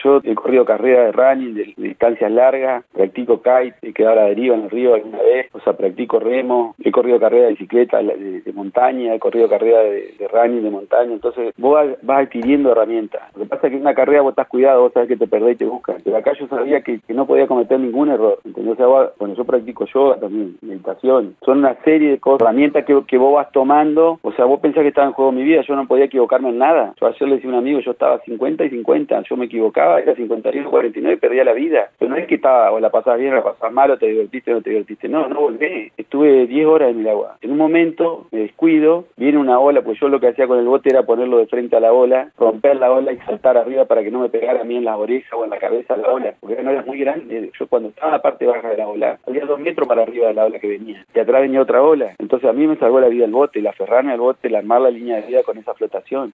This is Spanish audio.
yo he corrido carreras de running, de distancias largas, practico kite, he quedado a la deriva en el río alguna vez, o sea, practico remo, he corrido carreras de bicicleta, de montaña, he corrido carreras de running de montaña, entonces vos vas adquiriendo herramientas. Lo que pasa es que en una carrera vos estás cuidado, vos sabés que te perdés y te buscan, pero acá yo sabía que no podía cometer ningún error, ¿entendés? O sea, bueno, yo practico yoga también, meditación, son una serie de cosas, herramientas que vos vas tomando, o sea, vos pensás que estaba en juego mi vida, yo no podía equivocarme en nada. Yo ayer le decía a un amigo, yo estaba 50 y 50, yo me equivocaba, era 51, 49 y perdía la vida. Pero no es que estaba, o la pasabas bien, o la pasabas mal, o te divertiste, o no te divertiste. No volví. Estuve 10 horas en el agua. En un momento me descuido, viene una ola, pues yo lo que hacía con el bote era ponerlo de frente a la ola, romper la ola y saltar arriba para que no me pegara a mí en la oreja o en la cabeza la ola, porque no era muy grande. Yo cuando estaba en la parte baja de la ola, había 2 metros para arriba de la ola que venía, y atrás venía otra ola. Entonces a mí me salvó la vida el bote, el aferrarme al bote, el armar la línea de vida con esa flotación.